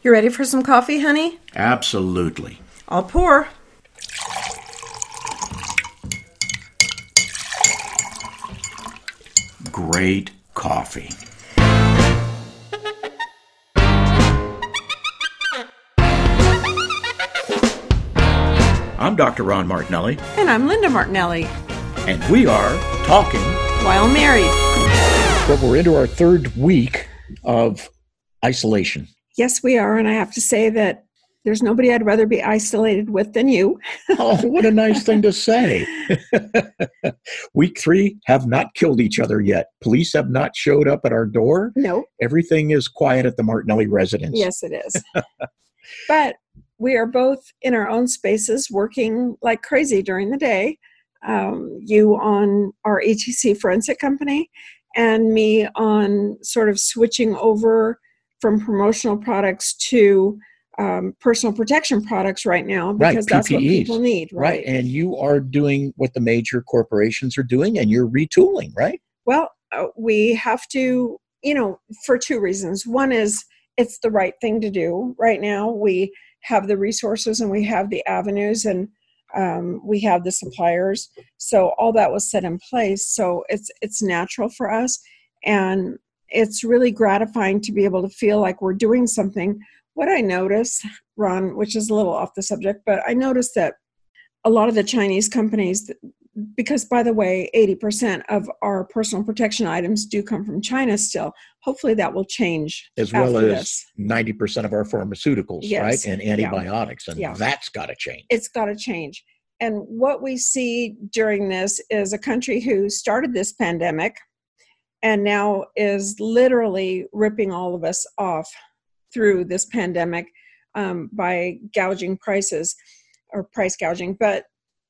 You ready for some coffee, honey? Absolutely. I'll pour. Great coffee. I'm Dr. Ron Martinelli. And I'm Linda Martinelli. And we are talking while married. But we're into our third week of isolation. Yes, we are. And I have to say that there's nobody I'd rather be isolated with than you. Oh, what a nice thing to say. Week 3 have not killed each other yet. Police have not showed up at our door. No. Everything is quiet at the Martinelli residence. Yes, it is. But we are both in our own spaces working like crazy during the day. You on our ETC forensic company and me on sort of switching over from promotional products to personal protection products right now, because that's what people need. Right. And you are doing what the major corporations are doing, and you're retooling, right? Well, we have to, for two reasons. One is it's the right thing to do right now. We have the resources and we have the avenues and we have the suppliers. So all that was set in place. So it's natural for us. And it's really gratifying to be able to feel like we're doing something. What I notice, Ron, which is a little off the subject, but I noticed that a lot of the Chinese companies, because by the way, 80% of our personal protection items do come from China still. Hopefully that will change. As well as 90% of our pharmaceuticals, yes, right? And antibiotics. Yeah. And that's got to change. It's got to change. And what we see during this is a country who started this pandemic and now is literally ripping all of us off through this pandemic by gouging prices or price gouging. But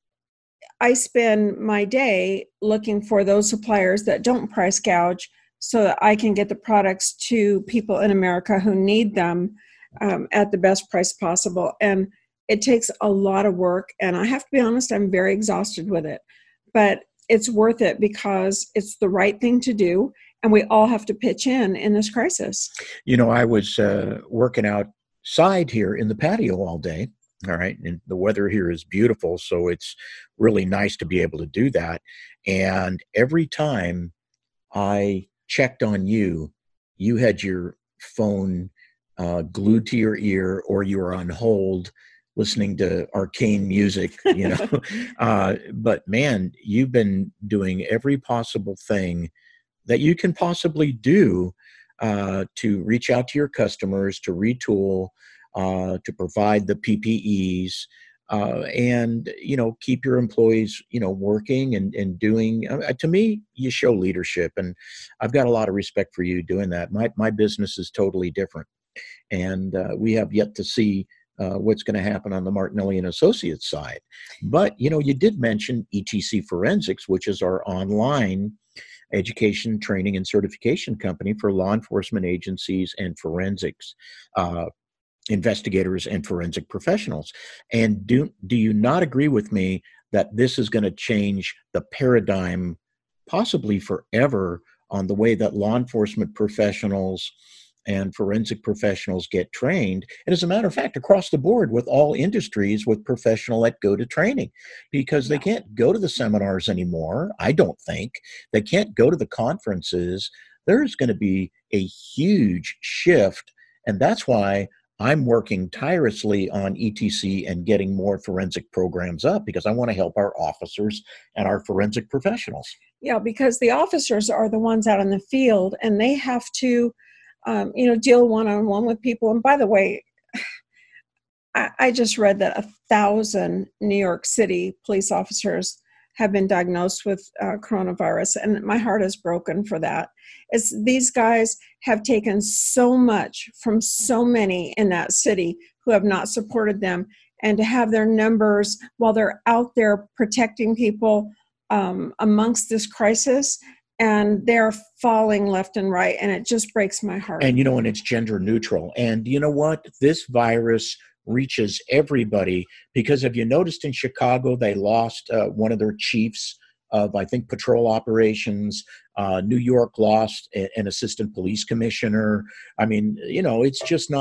I spend my day looking for those suppliers that don't price gouge so that I can get the products to people in America who need them at the best price possible. And it takes a lot of work. And I have to be honest, I'm very exhausted with it. But it's worth it because it's the right thing to do. And we all have to pitch in this crisis. I was working outside here in the patio all day. All right. And the weather here is beautiful. So it's really nice to be able to do that. And every time I checked on you, you had your phone glued to your ear or you were on hold listening to arcane music, But man, you've been doing every possible thing that you can possibly do to reach out to your customers, to retool, to provide the PPEs, and, keep your employees, working and doing, to me, you show leadership. And I've got a lot of respect for you doing that. My business is totally different. And we have yet to see what's going to happen on the Martinelli and Associates side. But, you did mention ETC Forensics, which is our online education, training, and certification company for law enforcement agencies and forensics investigators and forensic professionals. And do you not agree with me that this is going to change the paradigm, possibly forever, on the way that law enforcement professionals and forensic professionals get trained? And as a matter of fact, across the board with all industries with professional that go to training, because they can't go to the seminars anymore. I don't think they can't go to the conferences. There's going to be a huge shift. And that's why I'm working tirelessly on ETC and getting more forensic programs up, because I want to help our officers and our forensic professionals. Yeah, because the officers are the ones out in the field and they have to deal one-on-one with people. And by the way, I just read that 1,000 New York City police officers have been diagnosed with coronavirus, and my heart is broken for that. These guys have taken so much from so many in that city who have not supported them, and to have their numbers while they're out there protecting people amongst this crisis, and they're falling left and right, and it just breaks my heart. And and it's gender neutral. And you know what? This virus reaches everybody, because have you noticed in Chicago, they lost one of their chiefs of, I think, patrol operations. New York lost an assistant police commissioner. I mean, it's just not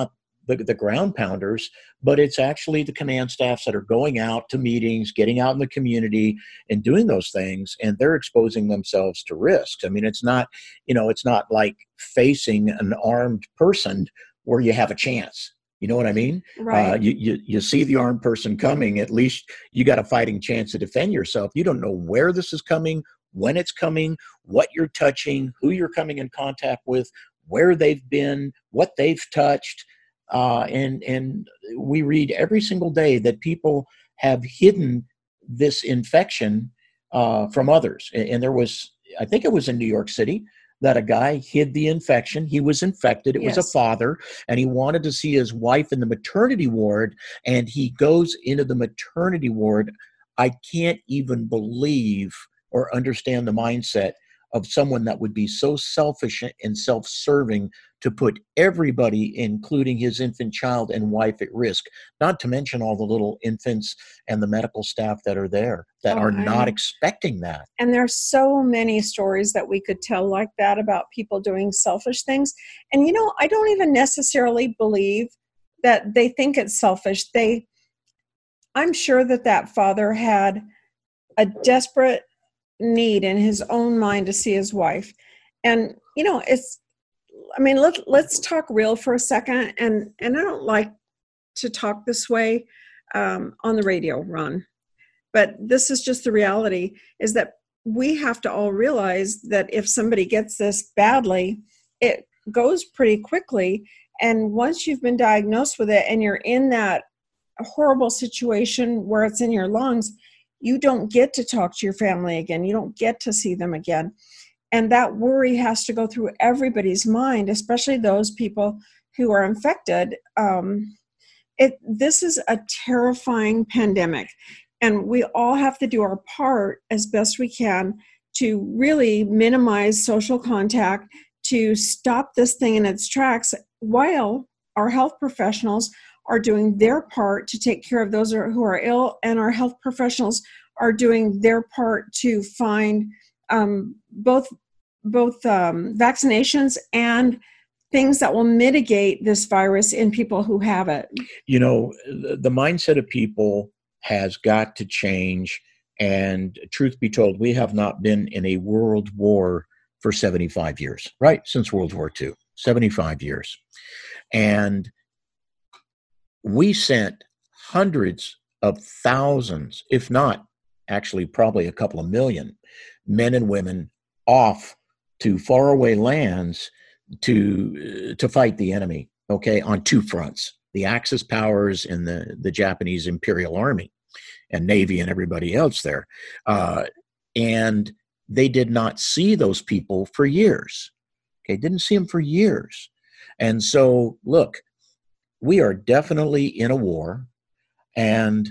the ground pounders, but it's actually the command staffs that are going out to meetings, getting out in the community and doing those things, and they're exposing themselves to risks. I mean, it's not, it's not like facing an armed person where you have a chance. You know what I mean? Right. You see the armed person coming, at least you got a fighting chance to defend yourself. You don't know where this is coming, when it's coming, what you're touching, who you're coming in contact with, where they've been, what they've touched. And we read every single day that people have hidden this infection from others. And there was, I think it was in New York City, that a guy hid the infection. He was infected. It was a father, and he wanted to see his wife in the maternity ward, and he goes into the maternity ward. I can't even believe or understand the mindset of someone that would be so selfish and self-serving to put everybody, including his infant child and wife, at risk, not to mention all the little infants and the medical staff that are there that are not expecting that. And there's so many stories that we could tell like that about people doing selfish things. And, I don't even necessarily believe that they think it's selfish. I'm sure that father had a desperate need in his own mind to see his wife. And, let's talk real for a second. And I don't like to talk this way on the radio, Ron, but this is just the reality, is that we have to all realize that if somebody gets this badly, it goes pretty quickly. And once you've been diagnosed with it and you're in that horrible situation where it's in your lungs, you don't get to talk to your family again. You don't get to see them again. And that worry has to go through everybody's mind, especially those people who are infected. This is a terrifying pandemic, and we all have to do our part as best we can to really minimize social contact, to stop this thing in its tracks, while our health professionals are doing their part to take care of those who are ill, and our health professionals are doing their part to find both vaccinations and things that will mitigate this virus in people who have it. The mindset of people has got to change. And truth be told, we have not been in a world war for 75 years, right? Since World War II, 75 years. And we sent hundreds of thousands, if not actually probably a couple of million, men and women off to faraway lands to fight the enemy, on two fronts: the Axis powers and the Japanese Imperial Army and Navy and everybody else there. And they did not see those people for years. Didn't see them for years. And so, look, we are definitely in a war, and,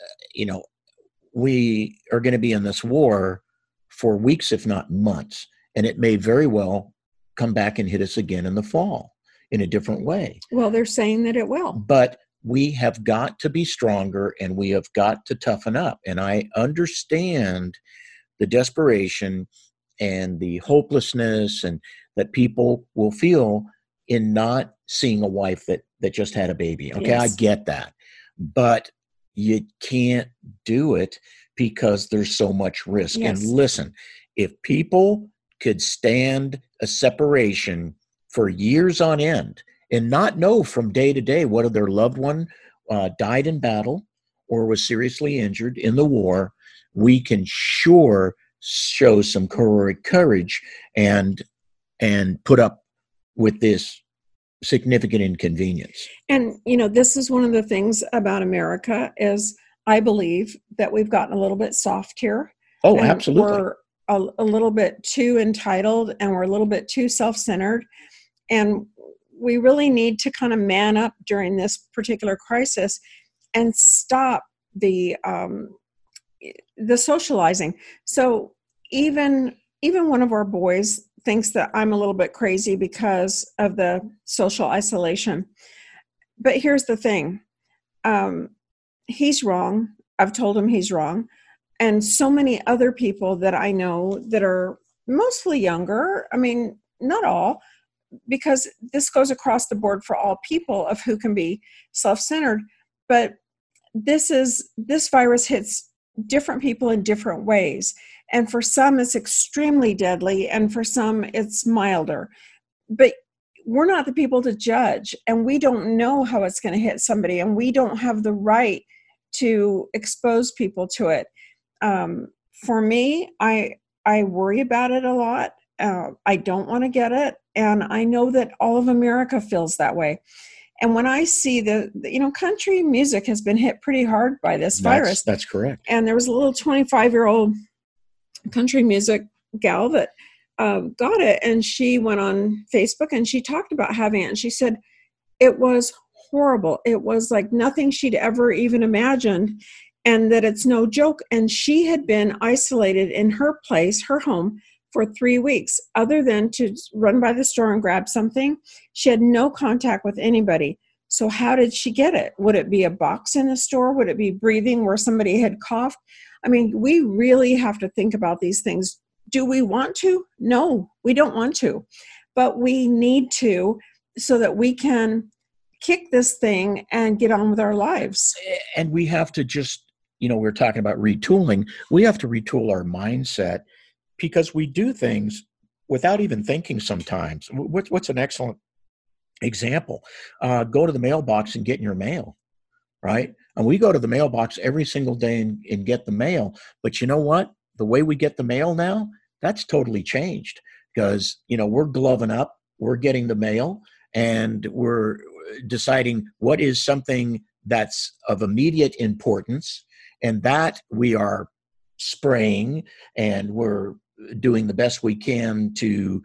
we are going to be in this war for weeks, if not months, and it may very well come back and hit us again in the fall in a different way. Well, they're saying that it will. But we have got to be stronger, and we have got to toughen up. And I understand the desperation and the hopelessness and that people will feel in not seeing a wife that just had a baby. Yes. I get that. But you can't do it because there's so much risk. Yes. And listen, if people could stand a separation for years on end and not know from day to day whether their loved one died in battle or was seriously injured in the war, we can sure show some courage and put up with this significant inconvenience. And, this is one of the things about America is I believe that we've gotten a little bit soft here. Oh, absolutely. We're a little bit too entitled, and we're a little bit too self-centered. And we really need to kind of man up during this particular crisis and stop the socializing. So even one of our boys thinks that I'm a little bit crazy because of the social isolation. But here's the thing. He's wrong. I've told him he's wrong. And so many other people that I know that are mostly younger, not all, because this goes across the board for all people of who can be self-centered. But this virus hits different people in different ways. And for some, it's extremely deadly, and for some, it's milder. But we're not the people to judge, and we don't know how it's going to hit somebody, and we don't have the right to expose people to it. For me, I worry about it a lot. I don't want to get it, and I know that all of America feels that way. And when I see the country music has been hit pretty hard by this virus. That's correct. And there was a little 25-year-old country music gal that got it, and she went on Facebook and she talked about having it, and she said it was horrible. It was like nothing she'd ever even imagined, and that it's no joke. And she had been isolated in her place, her home, for 3 weeks. Other than to run by the store and grab something, she had no contact with anybody. So how did she get it? Would it be a box in a store? Would it be breathing where somebody had coughed? I mean, we really have to think about these things. Do we want to? No, we don't want to. But we need to, so that we can kick this thing and get on with our lives. And we have to just, we're talking about retooling. We have to retool our mindset, because we do things without even thinking sometimes. What's an excellent example? Go to the mailbox and get your mail, right? And we go to the mailbox every single day and get the mail. But you know what? The way we get the mail now, that's totally changed, because, we're gloving up, we're getting the mail, and we're deciding what is something that's of immediate importance, and that we are spraying, and we're doing the best we can to,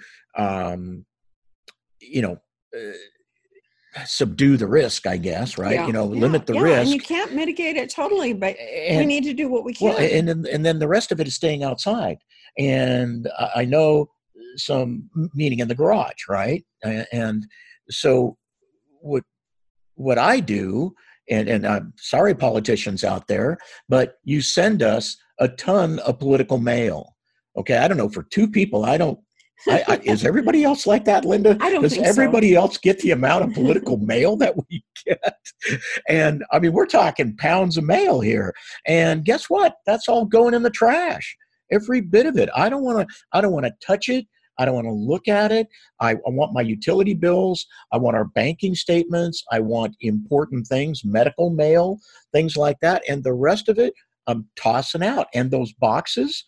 subdue the risk, I guess, right? Yeah. Limit the risk. And you can't mitigate it totally, but we need to do what we can. Well, and then the rest of it is staying outside. And I know some meeting in the garage, right? And so what I do, and I'm sorry, politicians out there, but you send us a ton of political mail. Okay, I don't know, for two people, is everybody else like that, Linda? I don't think so. Does everybody else get the amount of political mail that we get? And I mean, we're talking pounds of mail here. And guess what? That's all going in the trash. Every bit of it. I don't want to touch it. I don't want to look at it. I want my utility bills. I want our banking statements. I want important things, medical mail, things like that. And the rest of it, I'm tossing out. And those boxes,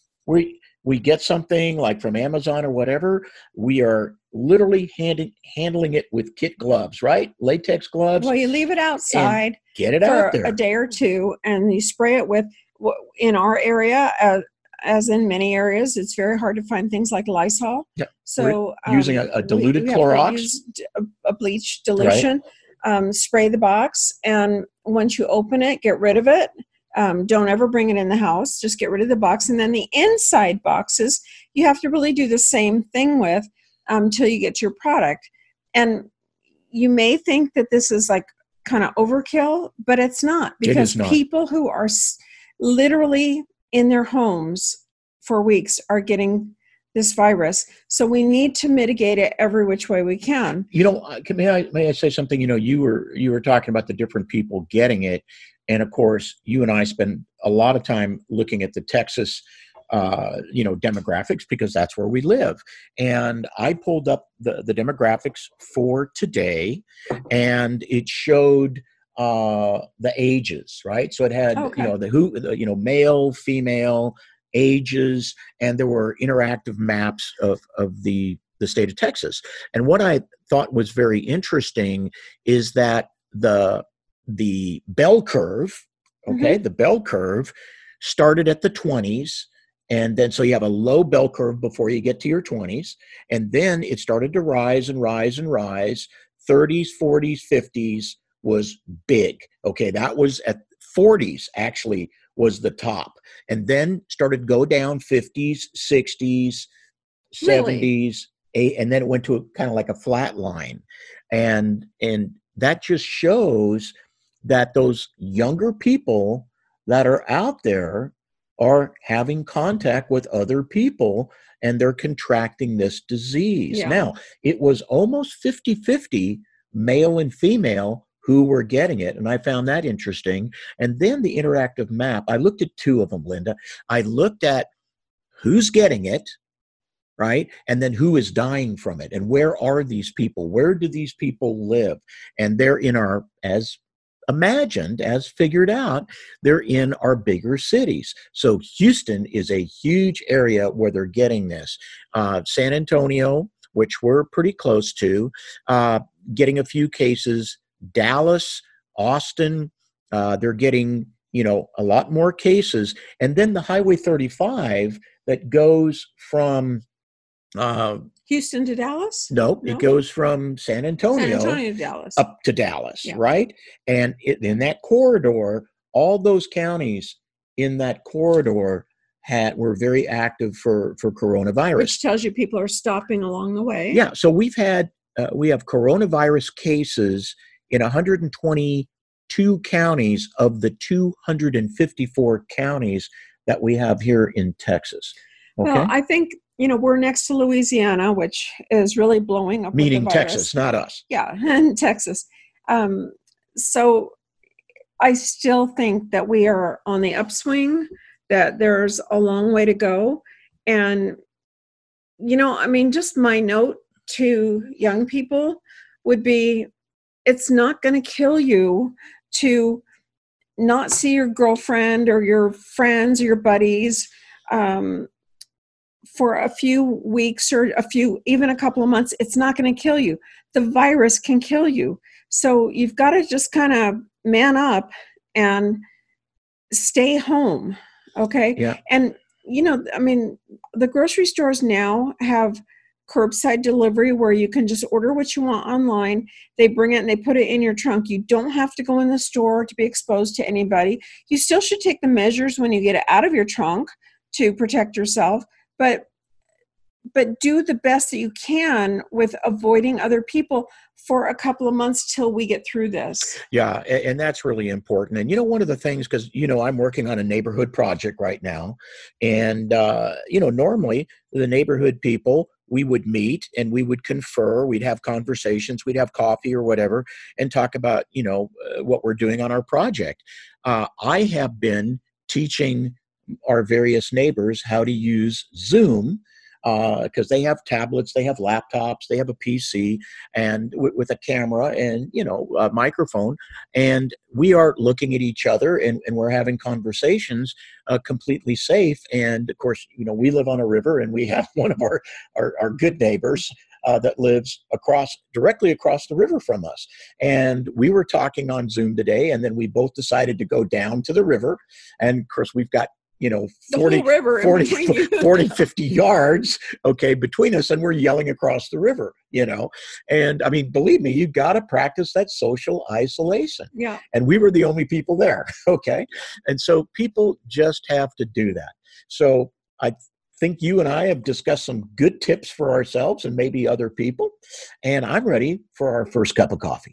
we get something like from Amazon or whatever, we are literally handling it with kid gloves, right? Latex gloves. Well, you leave it outside, get it out there a day or two, and you spray it with, in our area, as in many areas, it's very hard to find things like Lysol. Yeah. So using a diluted Clorox, a bleach dilution, right. Spray the box, and once you open it, get rid of it. Don't ever bring it in the house. Just get rid of the box. And then the inside boxes, you have to really do the same thing with until you get to your product. And you may think that this is like kind of overkill, but it's not, because people who are literally in their homes for weeks are getting this virus. So we need to mitigate it every which way we can. May I say something? You were talking about the different people getting it. And of course, you and I spend a lot of time looking at the Texas, demographics, because that's where we live. And I pulled up the demographics for today, and it showed the ages, right? So it had, male, female, ages, and there were interactive maps of the state of Texas. And what I thought was very interesting is that the bell curve, okay, the bell curve started at the 20s, and then so you have a low bell curve before you get to your 20s, and then it started to rise and rise and rise. 30s, 40s, 50s was big. Okay, that was at 40s actually was the top, and then started to go down 50s, 60s, 70s, and then it went to kind of like a flat line, and that just shows that those younger people that are out there are having contact with other people and they're contracting this disease. Yeah. Now, it was almost 50-50 male and female who were getting it. And I found that interesting. And then the interactive map, I looked at two of them, Linda. I looked at who's getting it, right? And then who is dying from it? And where are these people? Where do these people live? And they're in our, as imagined, as figured out, they're in our bigger cities. So Houston is a huge area where they're getting this. San Antonio, which we're pretty close to, getting a few cases. Dallas, Austin, they're getting, a lot more cases. And then the Highway 35 that goes from Houston to Dallas? No, it goes from San Antonio to Dallas. up to Dallas, Yeah. right? And in that corridor, all those counties in that corridor were very active for coronavirus. Which tells you people are stopping along the way. Yeah, so we have coronavirus cases in 122 counties of the 254 counties that we have here in Texas. Okay? Well, I think, we're next to Louisiana, which is really blowing up. Meaning with the virus. Texas, not us. Yeah, and Texas. So I still think that we are on the upswing, that there's a long way to go. And, just my note to young people would be, it's not going to kill you to not see your girlfriend or your friends or your buddies for a few weeks or even a couple of months. It's not going to kill you. The virus can kill you. So you've got to just kind of man up and stay home. Okay. Yeah. And, the grocery stores now have curbside delivery where you can just order what you want online. They bring it and they put it in your trunk. You don't have to go in the store to be exposed to anybody. You still should take the measures when you get it out of your trunk to protect yourself, but do the best that you can with avoiding other people for a couple of months till we get through this. Yeah, and that's really important. And, one of the things, because, I'm working on a neighborhood project right now. And, normally the neighborhood people, we would meet and we would confer, we'd have conversations, we'd have coffee or whatever, and talk about, what we're doing on our project. I have been teaching our various neighbors how to use Zoom, because they have tablets, they have laptops, they have a PC, and with a camera and a microphone, and we are looking at each other and we're having conversations completely safe. And of course, we live on a river, and we have one of our good neighbors that lives directly across the river from us. And we were talking on Zoom today, and then we both decided to go down to the river, and of course we've got 40, 50 yards, between us, and we're yelling across the river, and I mean, believe me, you got to practice that social isolation. Yeah. And we were the only people there. Okay. And so people just have to do that. So I think you and I have discussed some good tips for ourselves and maybe other people, and I'm ready for our first cup of coffee.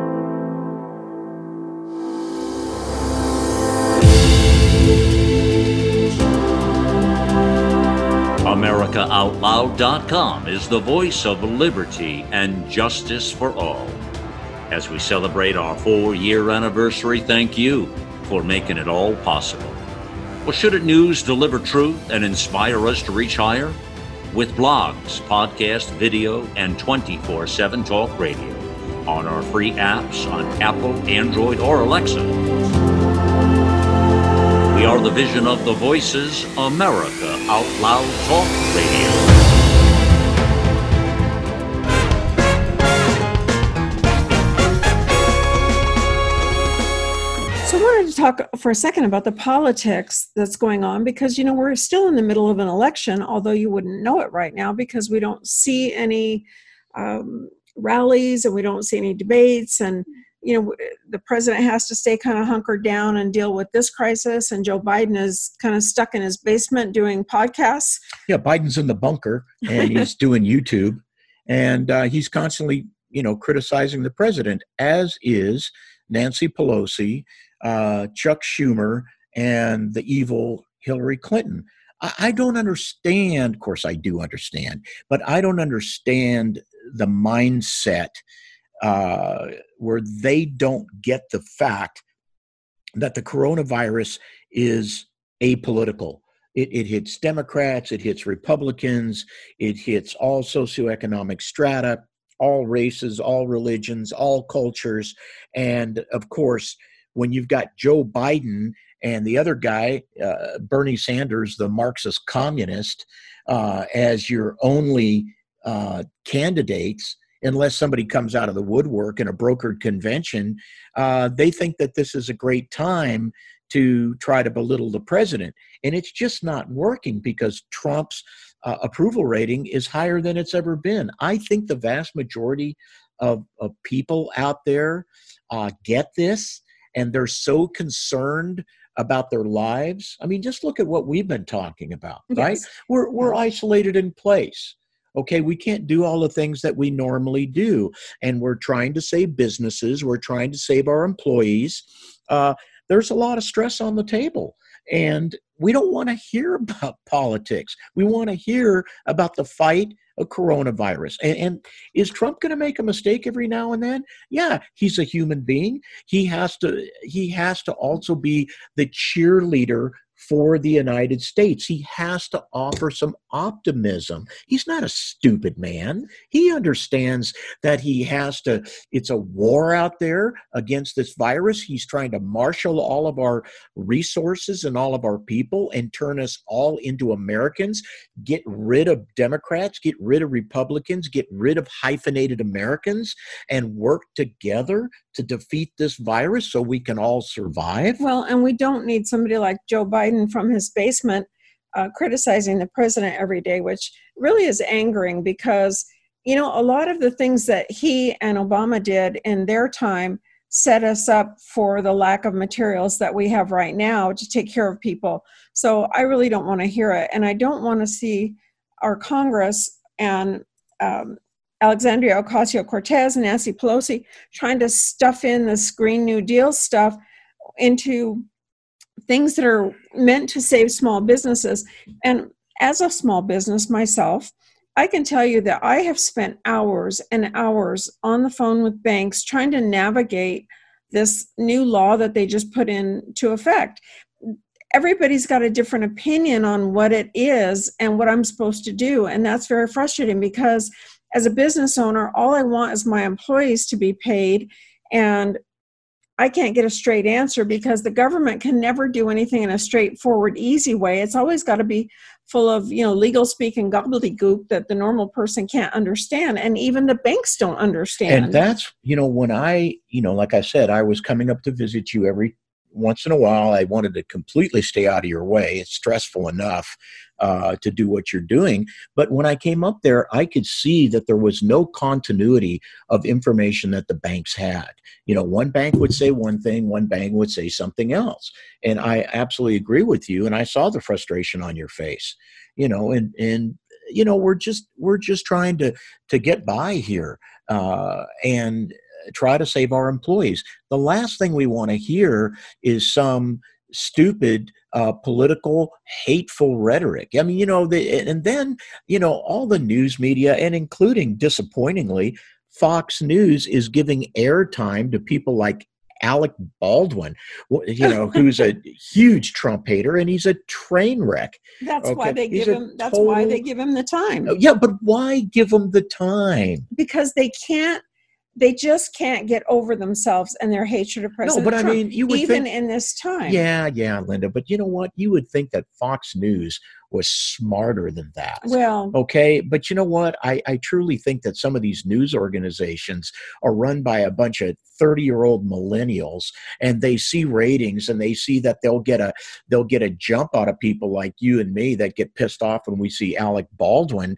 AmericaOutloud.com is the voice of liberty and justice for all. As we celebrate our 4-year anniversary, thank you for making it all possible. Well, shouldn't news deliver truth and inspire us to reach higher? With blogs, podcast, video, and 24/7 talk radio on our free apps on Apple, Android, or Alexa. We are the vision of the Voices America Out Loud Talk Radio. So I wanted to talk for a second about the politics that's going on, because, we're still in the middle of an election, although you wouldn't know it right now because we don't see any rallies and we don't see any debates, and the president has to stay kind of hunkered down and deal with this crisis, and Joe Biden is kind of stuck in his basement doing podcasts. Yeah, Biden's in the bunker, and he's doing YouTube, and he's constantly, criticizing the president, as is Nancy Pelosi, Chuck Schumer, and the evil Hillary Clinton. I don't understand. Of course, I do understand, but I don't understand the mindset where they don't get the fact that the coronavirus is apolitical. It hits Democrats, it hits Republicans, it hits all socioeconomic strata, all races, all religions, all cultures. And of course, when you've got Joe Biden and the other guy, Bernie Sanders, the Marxist communist, as your only candidates, unless somebody comes out of the woodwork in a brokered convention, they think that this is a great time to try to belittle the president. And it's just not working because Trump's approval rating is higher than it's ever been. I think the vast majority of people out there get this, and they're so concerned about their lives. I mean, just look at what we've been talking about, right? Yes. We're isolated in place. Okay, we can't do all the things that we normally do. And we're trying to save businesses. We're trying to save our employees. There's a lot of stress on the table. And we don't want to hear about politics. We want to hear about the fight of coronavirus. And is Trump going to make a mistake every now and then? Yeah, he's a human being. He has to also be the cheerleader for the United States. He has to offer some optimism. He's not a stupid man. He understands that it's a war out there against this virus. He's trying to marshal all of our resources and all of our people and turn us all into Americans, get rid of Democrats, get rid of Republicans, get rid of hyphenated Americans, and work together to defeat this virus so we can all survive. Well, and we don't need somebody like Joe Biden from his basement criticizing the president every day, which really is angering because, a lot of the things that he and Obama did in their time set us up for the lack of materials that we have right now to take care of people. So I really don't want to hear it. And I don't want to see our Congress and Alexandria Ocasio-Cortez and Nancy Pelosi trying to stuff in this Green New Deal stuff into things that are meant to save small businesses. And as a small business myself, I can tell you that I have spent hours and hours on the phone with banks trying to navigate this new law that they just put into effect. Everybody's got a different opinion on what it is and what I'm supposed to do. And that's very frustrating because as a business owner, all I want is my employees to be paid, and I can't get a straight answer because the government can never do anything in a straightforward, easy way. It's always got to be full of, legal speak and gobbledygook that the normal person can't understand, and even the banks don't understand. And that's, when like I said, I was coming up to visit you every once in a while. I wanted to completely stay out of your way. It's stressful enough to do what you're doing. But when I came up there, I could see that there was no continuity of information that the banks had. One bank would say one thing, one bank would say something else. And I absolutely agree with you. And I saw the frustration on your face, and we're just trying to get by here and try to save our employees. The last thing we want to hear is some stupid political hateful rhetoric. I mean, and then all the news media, and including, disappointingly, Fox News, is giving airtime to people like Alec Baldwin, who's a huge Trump hater, and he's a train wreck. That's why they give him. That's why they give him the time. Yeah, but why give him the time? Because they can't. They just can't get over themselves and their hatred of President Trump. I mean, you would even think, in this time. Yeah, Linda. But you know what? You would think that Fox News was smarter than that. Well, okay. But you know what? I truly think that some of these news organizations are run by a bunch of 30-year-old millennials, and they see ratings and they see that they'll get a jump out of people like you and me that get pissed off when we see Alec Baldwin,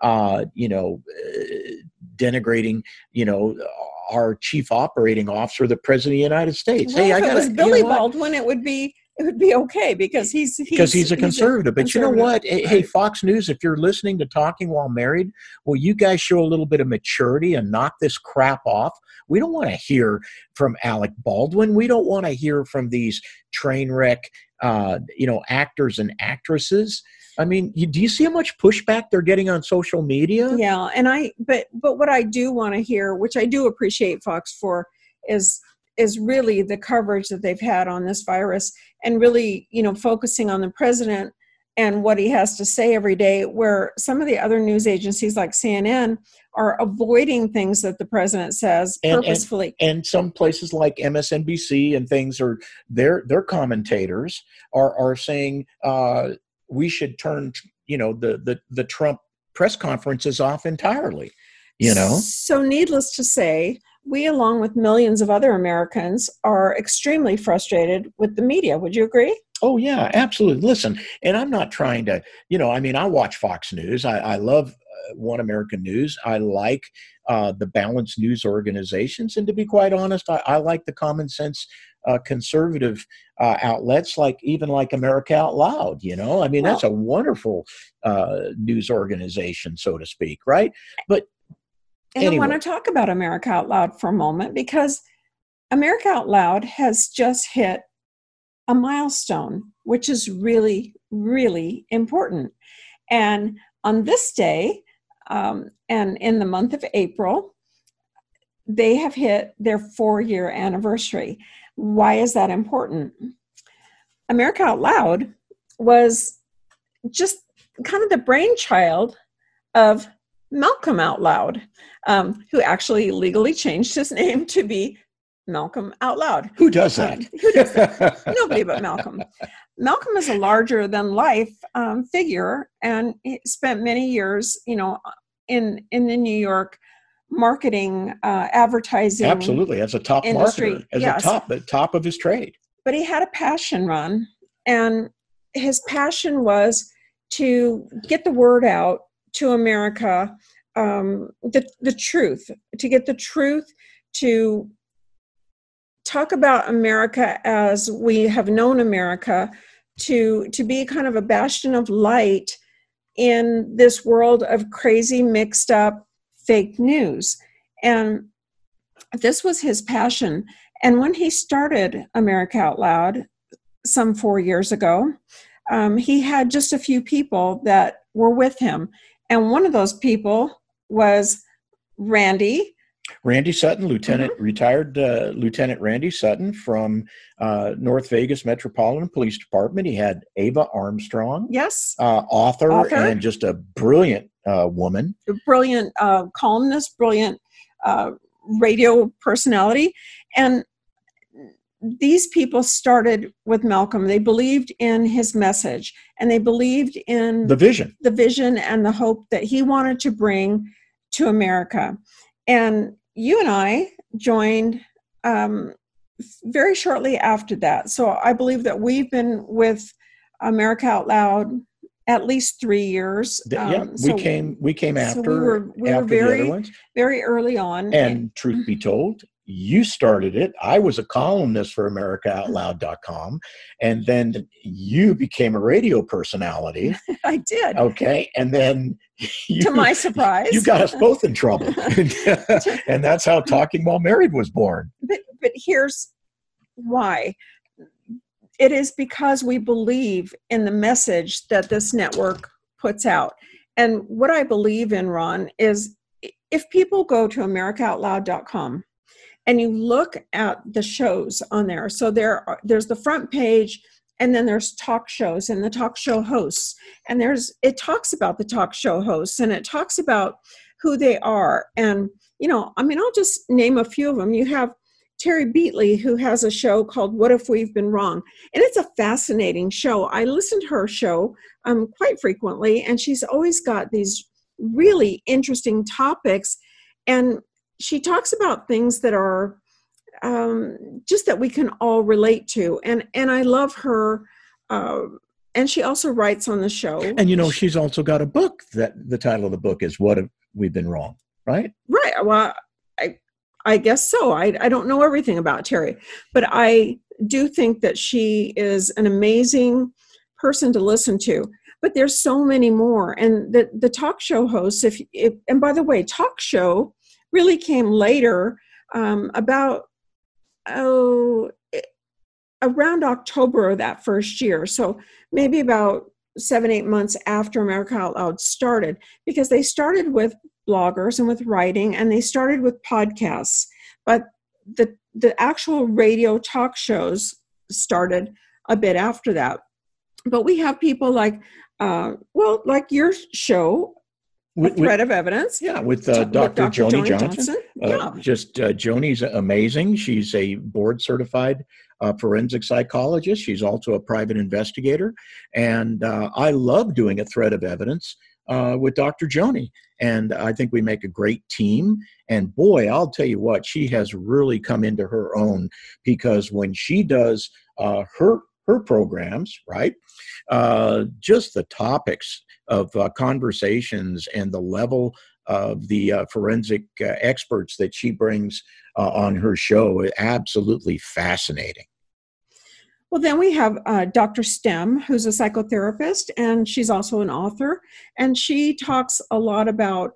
denigrating, our chief operating officer, the president of the United States. Well, if it was Billy Baldwin, it would be okay because he's a conservative. But you know what? Hey, Fox News, if you're listening to Talking While Married, will you guys show a little bit of maturity and knock this crap off? We don't want to hear from Alec Baldwin. We don't want to hear from these train wreck actors and actresses. I mean, do you see how much pushback they're getting on social media? Yeah, and but what I do want to hear, which I do appreciate Fox for, is really the coverage that they've had on this virus, and really, focusing on the president and what he has to say every day, where some of the other news agencies like CNN are avoiding things that the president says purposefully. And some places like MSNBC and things their commentators are saying we should turn the Trump press conferences off entirely. So needless to say, we, along with millions of other Americans, are extremely frustrated with the media. Would you agree? Oh, yeah, absolutely. Listen, and I'm not trying to, I watch Fox News. I love One American News. I like the balanced news organizations. And to be quite honest, I like the common sense conservative outlets, like America Out Loud. That's a wonderful news organization, so to speak, right? But anyway. I want to talk about America Out Loud for a moment, because America Out Loud has just hit a milestone, which is really, really important. And on this day, and in the month of April, they have hit their 4-year anniversary. Why is that important? America Out Loud was just kind of the brainchild of Malcolm Out Loud, who actually legally changed his name to be Malcolm Out Loud. Who does that? Who does that? Nobody but Malcolm. Malcolm is a larger than life figure, and he spent many years, in the New York marketing, advertising. Absolutely, as a top industry. marketer, as Yes. a top of his trade. But he had a passion run, and his passion was to get the word out to America, the truth, to get the truth, to talk about America as we have known America, to be kind of a bastion of light in this world of crazy, mixed up fake news. And this was his passion. And when he started America Out Loud some 4 years ago, he had just a few people that were with him. And one of those people was Randy Sutton, retired Lieutenant Randy Sutton from North Vegas Metropolitan Police Department. He had Ava Armstrong, yes, author, and just a brilliant woman, a brilliant columnist, brilliant radio personality. And these people started with Malcolm. They believed in his message, and they believed in the vision and the hope that he wanted to bring to America. And you and I joined very shortly after that. So I believe that we've been with America Out Loud at least 3 years. We came after, so we were after very, the other ones. very early on. And truth be told, you started it. I was a columnist for AmericaOutloud.com, and then you became a radio personality. I did. Okay, and then to my surprise, you got us both in trouble, and that's how Talking While Married was born. But here's why. It is because we believe in the message that this network puts out. And what I believe in, Ron, is if people go to AmericaOutloud.com and you look at the shows on there, so there's the front page, and then there's talk shows and the talk show hosts, and it talks about the talk show hosts, and it talks about who they are. And I'll just name a few of them. You have Terry Beatley, who has a show called What If We've Been Wrong? And it's a fascinating show. I listen to her show quite frequently, and she's always got these really interesting topics. And she talks about things that are just that we can all relate to. And I love her. And she also writes on the show. And, she's also got a book that the title of the book is What If We've Been Wrong? Right? Right. Well, I guess so. I don't know everything about Terry, but I do think that she is an amazing person to listen to. But there's so many more. And the talk show hosts, and by the way, talk show really came later, about around October of that first year. So maybe about 7-8 months after America Out Loud started, because they started with bloggers and with writing, and they started with podcasts. But the actual radio talk shows started a bit after that. But we have people like, like your show, A Thread of Evidence. Yeah, with Dr. Joni Johnson. Joni's amazing. She's a board-certified forensic psychologist. She's also a private investigator. And I love doing A Thread of Evidence with Dr. Joni. And I think we make a great team. And boy, I'll tell you what, she has really come into her own, because when she does her programs, right, just the topics of conversations and the level of the forensic experts that she brings on her show is absolutely fascinating. Well, then we have Dr. Stem, who's a psychotherapist, and she's also an author. And she talks a lot about,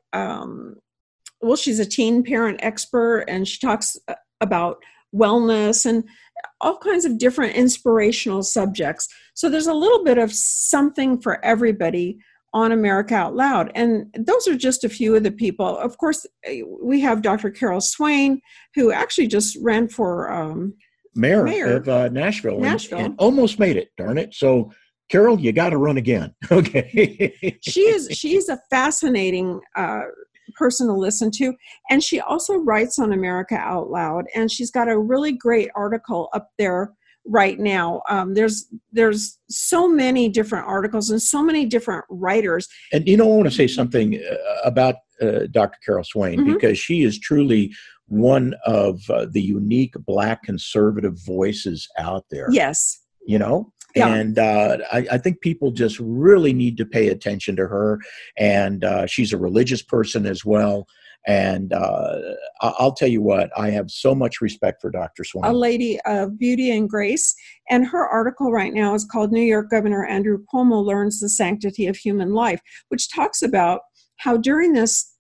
she's a teen parent expert, and she talks about wellness and all kinds of different inspirational subjects. So there's a little bit of something for everybody on America Out Loud. And those are just a few of the people. Of course, we have Dr. Carol Swain, who actually just ran for mayor of Nashville. And almost made it, darn it. So Carol, you got to run again. Okay. She's a fascinating person to listen to. And she also writes on America Out Loud. And she's got a really great article up there right now. There's so many different articles and so many different writers. And I want to say something about Dr. Carol Swain, because she is truly one of the unique Black conservative voices out there. Yes. Yeah. And I think people just really need to pay attention to her. And she's a religious person as well. And I'll tell you what, I have so much respect for Dr. Swain. A lady of beauty and grace. And her article right now is called New York Governor Andrew Cuomo Learns the Sanctity of Human Life, which talks about how during this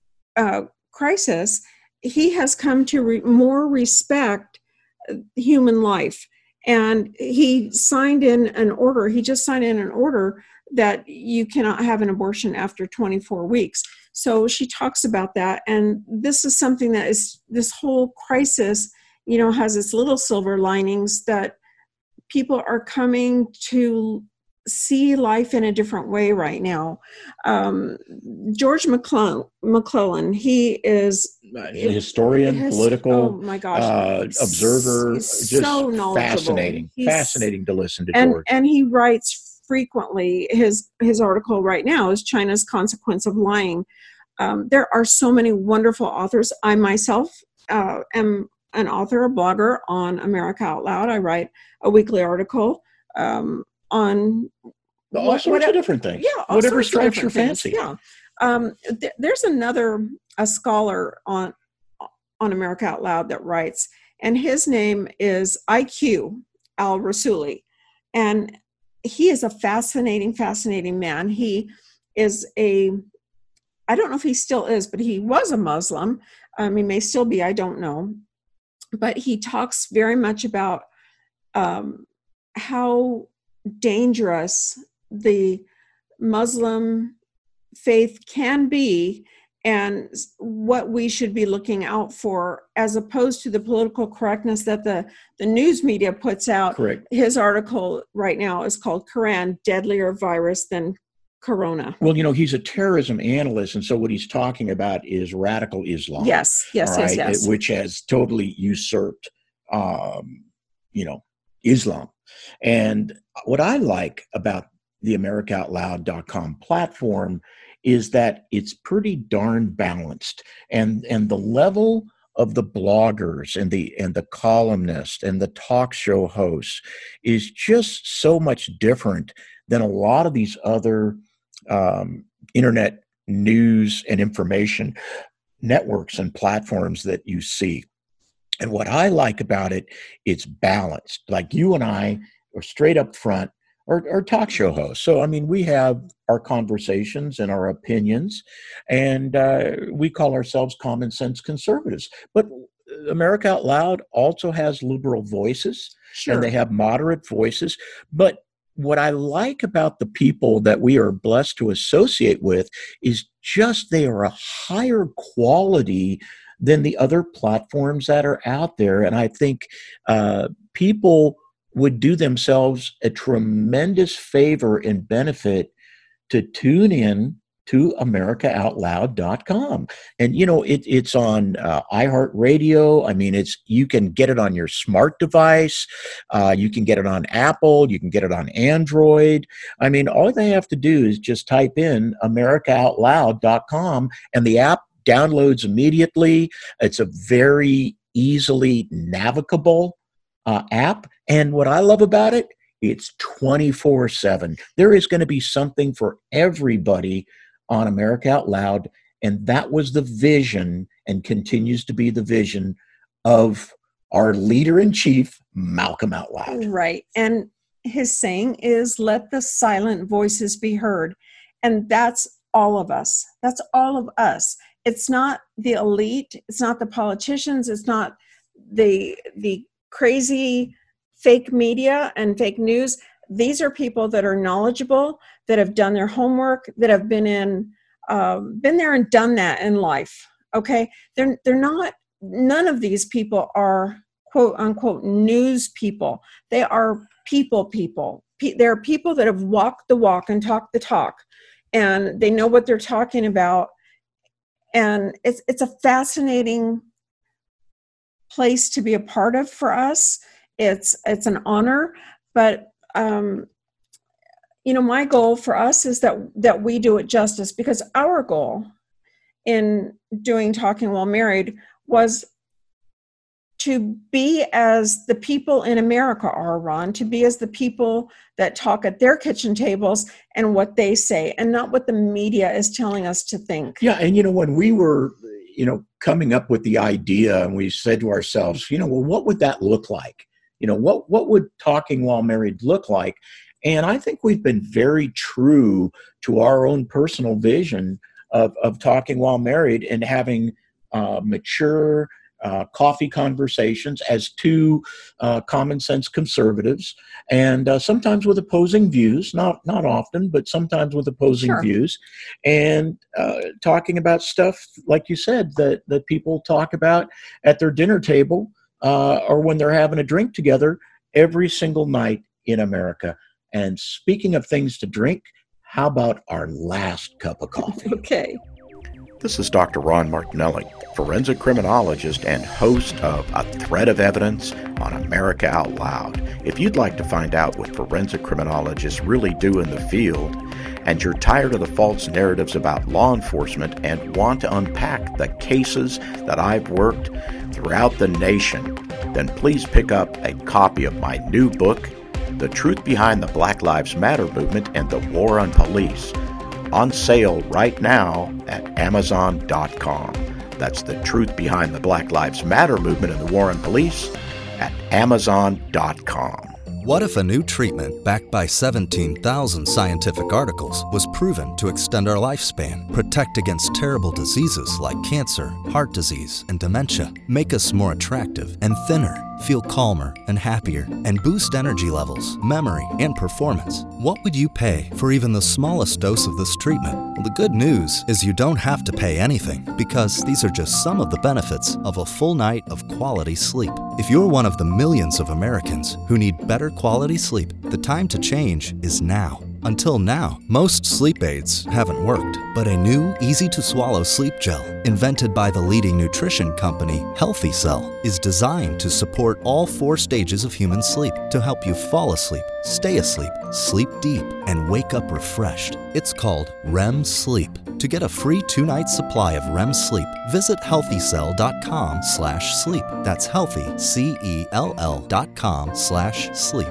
crisis, he has come to more respect human life. And he signed in an order. He just signed in an order that you cannot have an abortion after 24 weeks. So she talks about that. And this is something that is, this whole crisis, has its little silver linings, that people are coming to see life in a different way right now. George McClellan, he is a historian, political observer, he's just so fascinating to listen to George. And he writes frequently. His article right now is China's Consequence of Lying. There are so many wonderful authors. I myself am an author, a blogger on America Out Loud. I write a weekly article on all sorts of different things. Yeah, whatever strikes your fancy. Yeah. There's a scholar on America Out Loud that writes, and his name is IQ Al-Rasuli. And he is a fascinating man. He is I don't know if he still is, but he was a Muslim. He may still be, I don't know. But he talks very much about how dangerous the Muslim faith can be and what we should be looking out for, as opposed to the political correctness that the news media puts out. Correct. His article right now is called Quran, Deadlier Virus Than Corona. Well, he's a terrorism analyst, and so what he's talking about is radical Islam. Yes. Which has totally usurped, Islam. And what I like about the AmericaOutloud.com platform is that it's pretty darn balanced, and the level of the bloggers and the columnists and the talk show hosts is just so much different than a lot of these other internet news and information networks and platforms that you see. And what I like about it, it's balanced. Like you and I are straight up front, or talk show hosts. So, we have our conversations and our opinions, and we call ourselves common sense conservatives. But America Out Loud also has liberal voices, Sure. and they have moderate voices. But what I like about the people that we are blessed to associate with is just they are a higher quality than the other platforms that are out there. And I think people would do themselves a tremendous favor and benefit to tune in to AmericaOutloud.com. And, it's on iHeartRadio. I mean, you can get it on your smart device. You can get it on Apple. You can get it on Android. I mean, all they have to do is just type in AmericaOutloud.com, and the app downloads immediately. It's a very easily navigable app. And what I love about it, it's 24/7. There is going to be something for everybody on America Out Loud. And that was the vision and continues to be the vision of our leader-in-chief, Malcolm Out Loud. Right. And his saying is, let the silent voices be heard. And that's all of us. That's all of us. It's not the elite. It's not the politicians. It's not the crazy fake media and fake news. These are people that are knowledgeable, that have done their homework, that have been there and done that in life. Okay, they're not. None of these people are quote unquote news people. They are people. They're people that have walked the walk and talked the talk, and they know what they're talking about. And it's a fascinating place to be a part of for us. It's an honor, but my goal for us is that we do it justice, because our goal in doing Talking While Married was to be as the people in America are, Ron, to be as the people that talk at their kitchen tables and what they say, and not what the media is telling us to think. Yeah, and when we were, coming up with the idea, and we said to ourselves, well, what would that look like? What would Talking While Married look like? And I think we've been very true to our own personal vision of Talking While Married, and having mature coffee conversations as two common sense conservatives, and sometimes with opposing views, not often, but sometimes with opposing Sure. views, and talking about stuff, like you said, that people talk about at their dinner table or when they're having a drink together every single night in America. And speaking of things to drink, how about our last cup of coffee? Okay. This is Dr. Ron Martinelli, forensic criminologist and host of A Thread of Evidence on America Out Loud. If you'd like to find out what forensic criminologists really do in the field, and you're tired of the false narratives about law enforcement and want to unpack the cases that I've worked throughout the nation, then please pick up a copy of my new book, The Truth Behind the Black Lives Matter Movement and the War on Police, on sale right now at Amazon.com. That's The Truth Behind the Black Lives Matter Movement and the War on Police at Amazon.com. What if a new treatment backed by 17,000 scientific articles was proven to extend our lifespan, protect against terrible diseases like cancer, heart disease, and dementia, make us more attractive and thinner, feel calmer and happier, and boost energy levels, memory, and performance? What would you pay for even the smallest dose of this treatment? Well, the good news is you don't have to pay anything, because these are just some of the benefits of a full night of quality sleep. If you're one of the millions of Americans who need better quality sleep, the time to change is now. Until now, most sleep aids haven't worked, but a new, easy-to-swallow sleep gel, invented by the leading nutrition company, Healthy Cell, is designed to support all 4 stages of human sleep to help you fall asleep, stay asleep, sleep deep, and wake up refreshed. It's called REM Sleep. To get a free 2-night supply of REM Sleep, visit healthycell.com/sleep. That's healthy, CELL.com/sleep.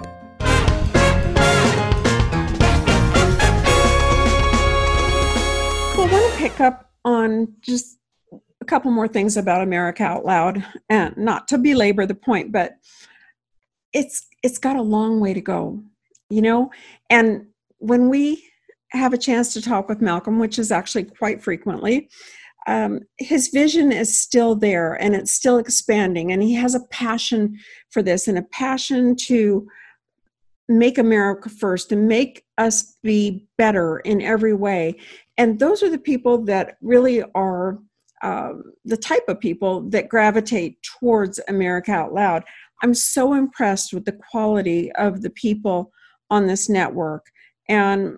Pick up on just a couple more things about America Out Loud, and not to belabor the point, but it's got a long way to go, and when we have a chance to talk with Malcolm, which is actually quite frequently, his vision is still there and it's still expanding. And he has a passion for this and a passion to make America first and make us be better in every way. And those are the people that really are the type of people that gravitate towards America Out Loud. I'm so impressed with the quality of the people on this network. And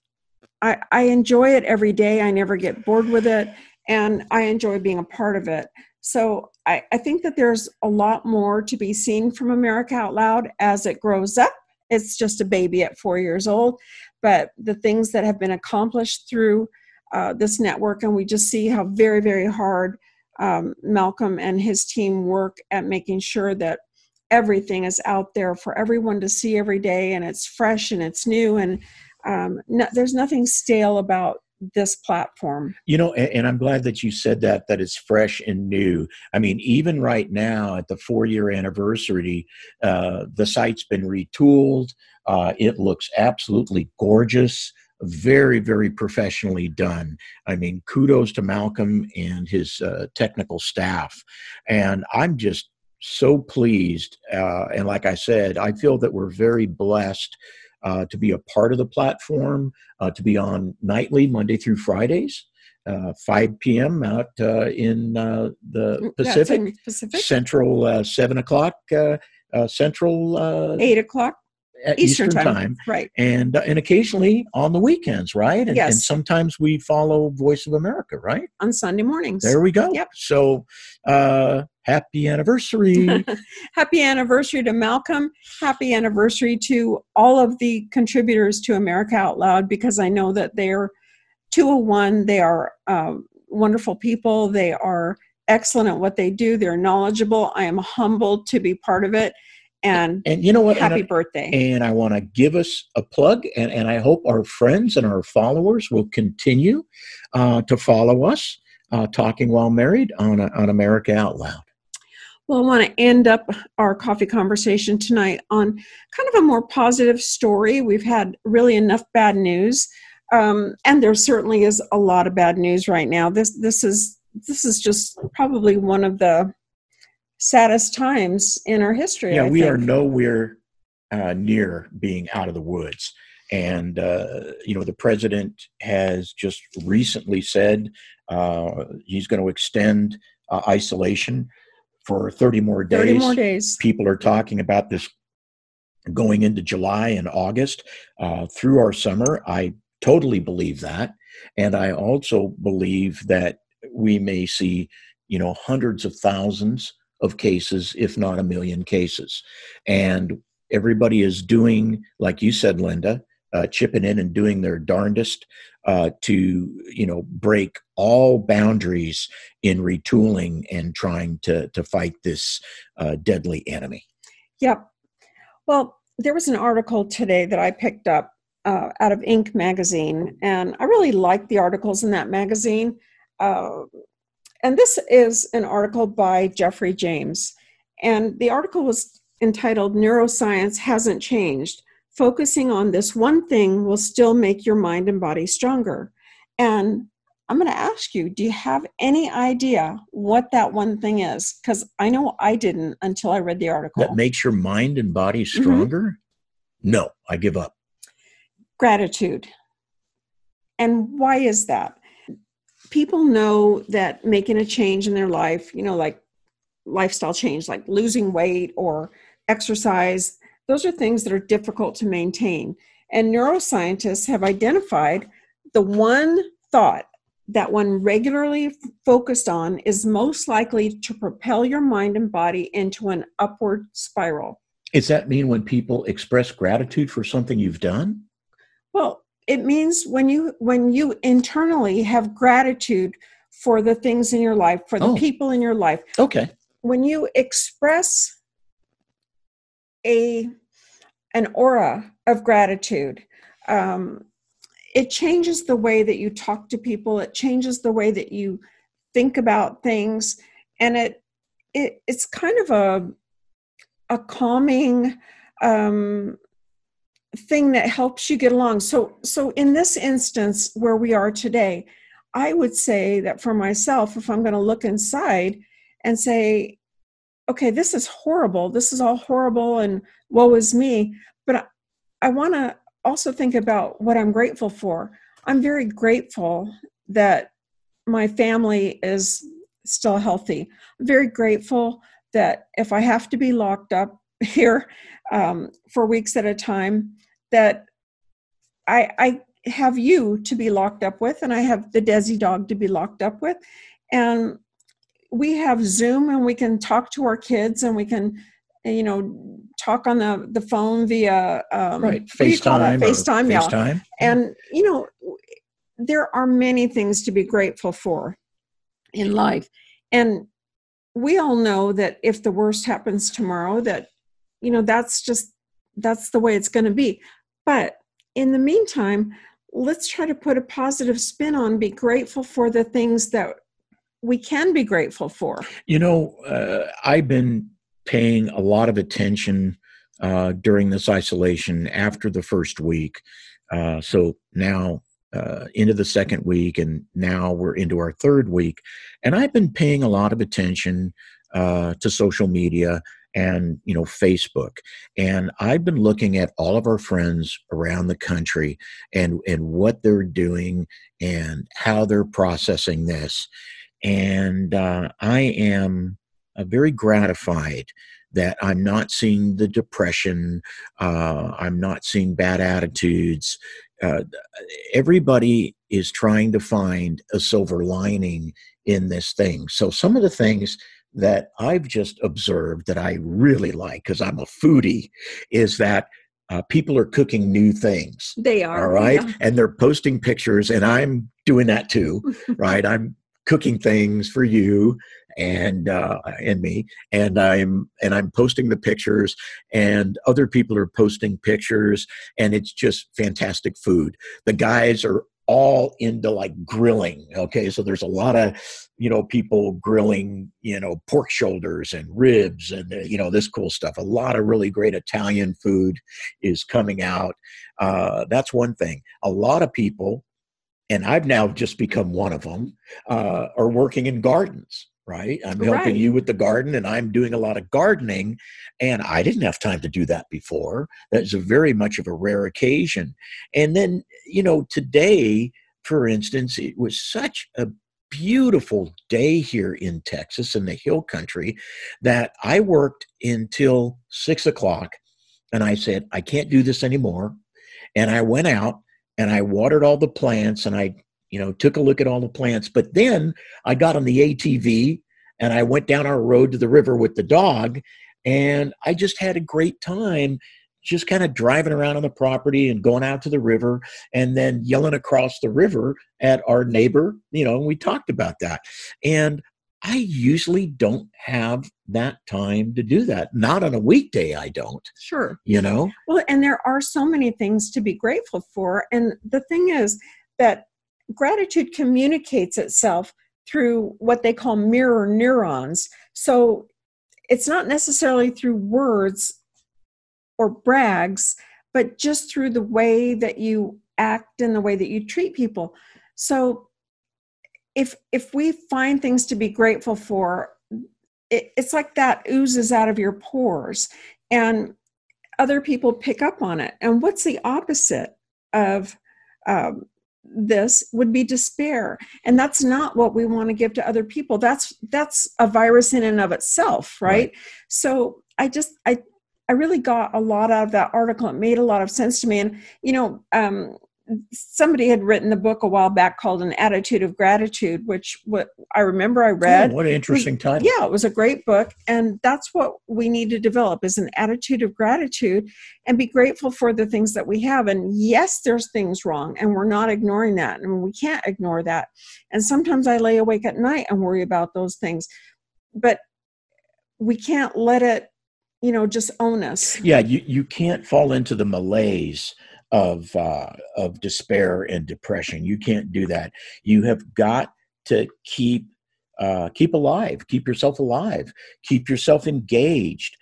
I enjoy it every day. I never get bored with it. And I enjoy being a part of it. So I think that there's a lot more to be seen from America Out Loud as it grows up. It's just a baby at 4 years old. But the things that have been accomplished through this network, and we just see how very, very hard Malcolm and his team work at making sure that everything is out there for everyone to see every day, and it's fresh and it's new, and there's nothing stale about this platform. And I'm glad that you said that it's fresh and new. I mean, even right now at the 4-year anniversary, the site's been retooled. It looks absolutely gorgeous. Very, very professionally done. I mean, kudos to Malcolm and his technical staff. And I'm just so pleased. And like I said, I feel that we're very blessed to be a part of the platform, to be on nightly, Monday through Fridays, 5 p.m. out in the Pacific. Central, 7 o'clock, Central. 8 o'clock. At Eastern time. Right. And occasionally on the weekends, right? And, yes. And sometimes we follow Voice of America, right? On Sunday mornings. There we go. Yep. So happy anniversary. Happy anniversary to Malcolm. Happy anniversary to all of the contributors to America Out Loud, because I know that they're 201. They are wonderful people. They are excellent at what they do. They're knowledgeable. I am humbled to be part of it. And you know what? Happy birthday. And I want to give us a plug, and I hope our friends and our followers will continue to follow us, Talking While Married on America Out Loud. Well, I want to end up our coffee conversation tonight on kind of a more positive story. We've had really enough bad news, and there certainly is a lot of bad news right now. This is just probably one of the saddest times in our history. Yeah, we are nowhere near being out of the woods. And, the president has just recently said he's going to extend isolation for 30 more days. 30 more days. People are talking about this going into July and August through our summer. I totally believe that. And I also believe that we may see, hundreds of thousands of cases, if not 1 million cases. And everybody is doing, like you said, Linda, chipping in and doing their darndest to, break all boundaries in retooling and trying to fight this deadly enemy. Yep. Well, there was an article today that I picked up out of Inc. magazine, and I really liked the articles in that magazine. And this is an article by Jeffrey James. And the article was entitled, "Neuroscience Hasn't Changed. Focusing on this one thing will still make your mind and body stronger." And I'm going to ask you, do you have any idea what that one thing is? Because I know I didn't until I read the article. That makes your mind and body stronger? Mm-hmm. No, I give up. Gratitude. And why is that? People know that making a change in their life, like lifestyle change, like losing weight or exercise, those are things that are difficult to maintain. And neuroscientists have identified the one thought that when regularly focused on is most likely to propel your mind and body into an upward spiral. Does that mean when people express gratitude for something you've done? Well, it means when you internally have gratitude for the things in your life, for the people in your life. Okay. When you express an aura of gratitude, it changes the way that you talk to people. It changes the way that you think about things, and it's kind of a calming thing that helps you get along. So in this instance where we are today, I would say that for myself, if I'm going to look inside and say, okay, this is horrible. This is all horrible and woe is me. But I want to also think about what I'm grateful for. I'm very grateful that my family is still healthy. I'm very grateful that if I have to be locked up here for weeks at a time, that I have you to be locked up with, and I have the Desi dog to be locked up with. And we have Zoom, and we can talk to our kids, and we can, talk on the phone via right, FaceTime. FaceTime, yeah. FaceTime. And there are many things to be grateful for in life, and we all know that if the worst happens tomorrow, that that's the way it's going to be. But in the meantime, let's try to put a positive spin on, be grateful for the things that we can be grateful for. I've been paying a lot of attention during this isolation after the first week. So now into the second week, and now we're into our third week. And I've been paying a lot of attention to social media and, Facebook. And I've been looking at all of our friends around the country and what they're doing and how they're processing this. And I am very gratified that I'm not seeing the depression. I'm not seeing bad attitudes. Everybody is trying to find a silver lining in this thing. So some of the things that I've just observed that I really like, because I'm a foodie, is that people are cooking new things. They are. All right. Yeah. And they're posting pictures, and I'm doing that too, right? I'm cooking things for you and me, and I'm posting the pictures, and other people are posting pictures, and it's just fantastic food. The guys are all into like grilling. Okay. So there's a lot of, people grilling, pork shoulders and ribs and, this cool stuff. A lot of really great Italian food is coming out. That's one thing. A lot of people, and I've now just become one of them, are working in gardens. Right. I'm helping you with the garden, and I'm doing a lot of gardening, and I didn't have time to do that before. That's a very much of a rare occasion. And then, today, for instance, it was such a beautiful day here in Texas, in the Hill Country, that I worked until 6:00, and I said, I can't do this anymore. And I went out and I watered all the plants, and I took a look at all the plants. But then I got on the ATV and I went down our road to the river with the dog, and I just had a great time just kind of driving around on the property and going out to the river and then yelling across the river at our neighbor. We talked about that. And I usually don't have that time to do that. Not on a weekday, I don't. Sure. Well, and there are so many things to be grateful for. And the thing is that gratitude communicates itself through what they call mirror neurons. So it's not necessarily through words or brags, but just through the way that you act and the way that you treat people. So if we find things to be grateful for, it's like that oozes out of your pores, and other people pick up on it. And what's the opposite of this would be despair. And that's not what we want to give to other people. That's a virus in and of itself, right? So I really got a lot out of that article. It made a lot of sense to me. And, somebody had written the book a while back called An Attitude of Gratitude, which what I remember I read. Oh, what an interesting title. Yeah, it was a great book. And that's what we need to develop, is an attitude of gratitude and be grateful for the things that we have. And yes, there's things wrong, and we're not ignoring that. And we can't ignore that. And sometimes I lay awake at night and worry about those things. But we can't let it, just own us. Yeah, you can't fall into the malaise of despair and depression. You can't do that. You have got to keep keep alive, keep yourself alive, keep yourself engaged.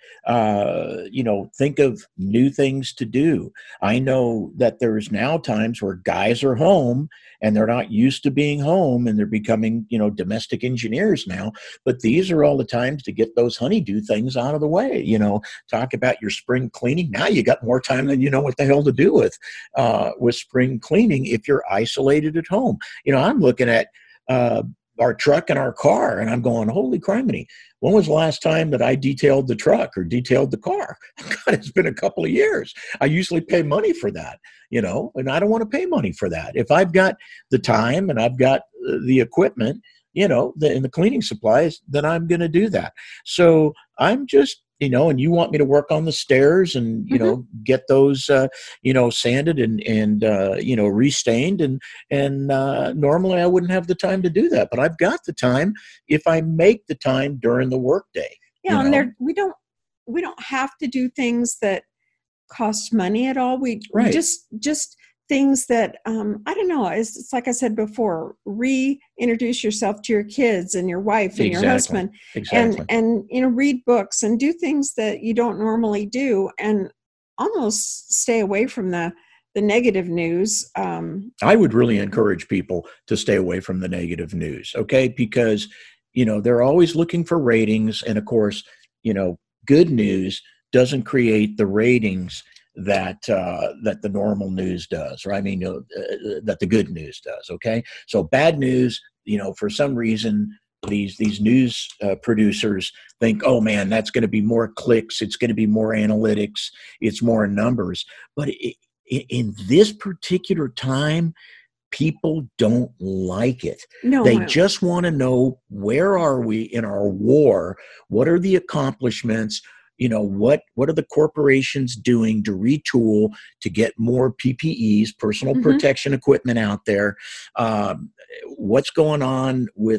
Think of new things to do. I know that there's now times where guys are home and they're not used to being home and they're becoming, domestic engineers now. But these are all the times to get those honeydew things out of the way. Talk about your spring cleaning. Now you got more time than you know what the hell to do with spring cleaning if you're isolated at home. I'm looking at our truck and our car, and I'm going, holy criminy, when was the last time that I detailed the truck or detailed the car? God, it's been a couple of years. I usually pay money for that, and I don't want to pay money for that. If I've got the time and I've got the equipment, and the cleaning supplies, then I'm going to do that. So I'm just, and you want me to work on the stairs and, get those, sanded and restained. And normally I wouldn't have the time to do that, but I've got the time if I make the time during the workday. Yeah. And we don't have to do things that cost money at all. We just things that, I don't know, it's like I said before, reintroduce yourself to your kids and your wife and your husband. Exactly. And read books and do things that you don't normally do, and almost stay away from the negative news. I would really encourage people to stay away from the negative news, okay? Because, they're always looking for ratings. And of course, good news doesn't create the ratings that the normal news does, right? I mean, that the good news does. Okay, so bad news, for some reason, these news producers think, oh man, that's going to be more clicks, it's going to be more analytics, it's more numbers. But in this particular time, people don't like it. No, they just want to know, where are we in our war? What are the accomplishments? What are the corporations doing to retool to get more PPEs, personal protection equipment out there? What's going on with,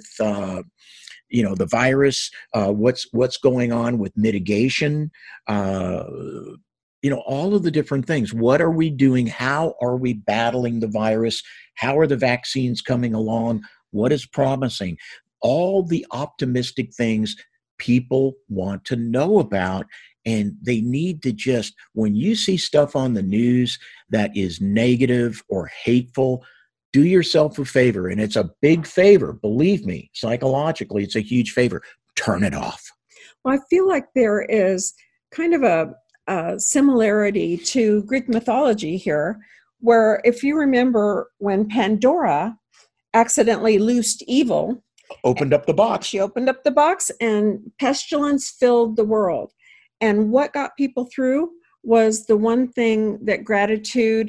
the virus? What's going on with mitigation? All of the different things. What are we doing? How are we battling the virus? How are the vaccines coming along? What is promising? All the optimistic things people want to know about, and they need to just, when you see stuff on the news that is negative or hateful, do yourself a favor, and it's a big favor, believe me, psychologically, it's a huge favor. Turn it off. Well, I feel like there is kind of a similarity to Greek mythology here, where if you remember when Pandora accidentally loosed evil, opened up the box. She opened up the box and pestilence filled the world. And what got people through was the one thing that gratitude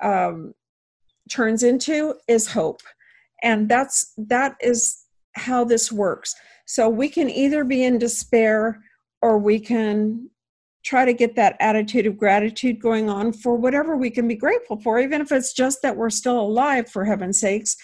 turns into is hope. And that is how this works. So we can either be in despair, or we can try to get that attitude of gratitude going on for whatever we can be grateful for, even if it's just that we're still alive, for heaven's sakes.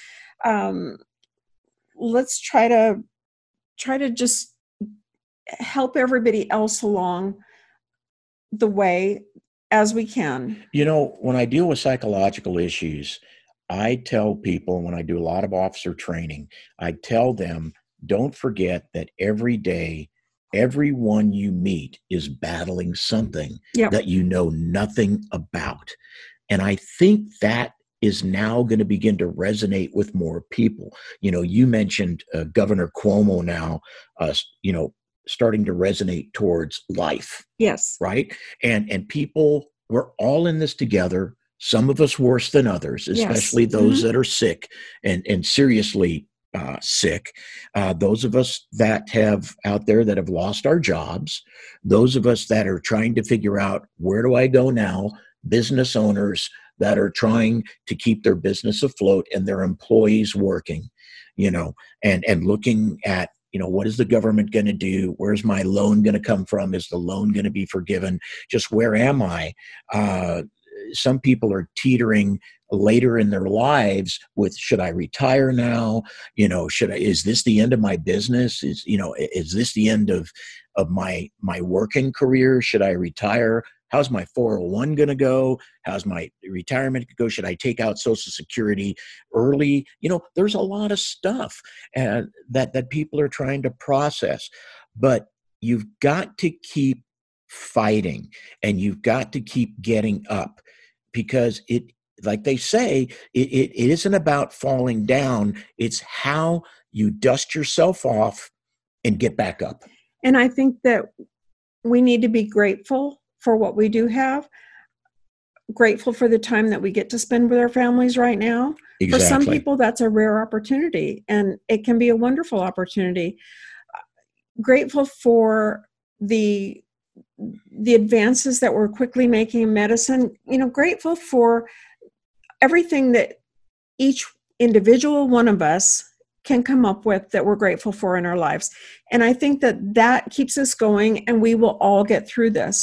Let's try to just help everybody else along the way as we can. When I deal with psychological issues, I tell people, when I do a lot of officer training, I tell them, don't forget that every day, everyone you meet is battling something that you know nothing about. And I think that is now going to begin to resonate with more people. You mentioned Governor Cuomo now, starting to resonate towards life. Yes. Right. And people, we're all in this together. Some of us worse than others, especially those that are sick and seriously sick. Those of us that have out there that have lost our jobs, those of us that are trying to figure out, where do I go now? Business owners that are trying to keep their business afloat and their employees working, and looking at, what is the government going to do? Where's my loan going to come from? Is the loan going to be forgiven? Just where am I? Some people are teetering later in their lives with, should I retire now? Is this the end of my business? Is this the end of my working career? Should I retire? How's my 401 going to go? How's my retirement go? Should I take out Social Security early? There's a lot of stuff that people are trying to process. But you've got to keep fighting, and you've got to keep getting up, because like they say, it isn't about falling down. It's how you dust yourself off and get back up. And I think that we need to be grateful for what we do have, grateful for the time that we get to spend with our families right now. Exactly. For some people, that's a rare opportunity, and it can be a wonderful opportunity. Grateful for the advances that we're quickly making in medicine, grateful for everything that each individual one of us can come up with that we're grateful for in our lives. And I think that keeps us going, and we will all get through this.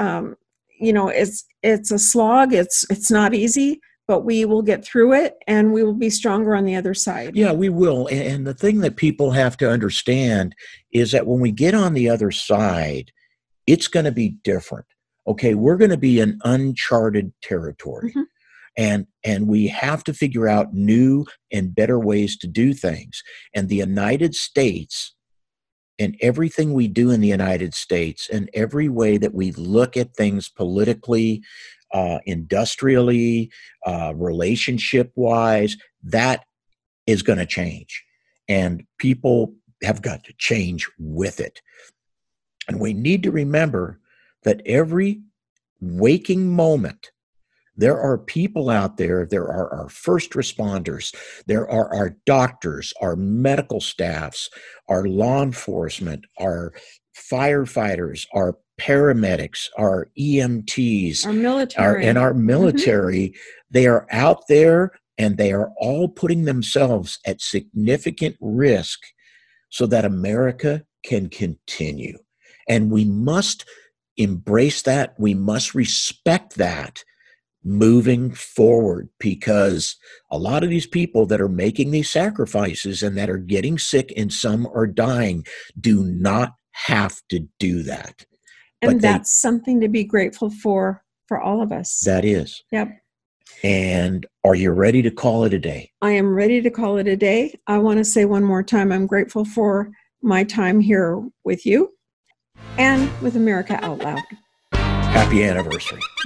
It's a slog. It's not easy, but we will get through it, and we will be stronger on the other side. Yeah, we will. And the thing that people have to understand is that when we get on the other side, it's going to be different. Okay, we're going to be in uncharted territory. Mm-hmm. And we have to figure out new and better ways to do things. And the United States, and everything we do in the United States, and every way that we look at things politically, industrially, relationship-wise, that is going to change. And people have got to change with it. And we need to remember that every waking moment, there are people out there, there are our first responders, there are our doctors, our medical staffs, our law enforcement, our firefighters, our paramedics, our EMTs, our military. And our military. Mm-hmm. They are out there, and they are all putting themselves at significant risk so that America can continue. And we must embrace that. We must respect that moving forward, because a lot of these people that are making these sacrifices and that are getting sick and some are dying do not have to do that. And that's something to be grateful for all of us. That is. Yep. And are you ready to call it a day? I am ready to call it a day. I want to say one more time, I'm grateful for my time here with you and with America Out Loud. Happy anniversary.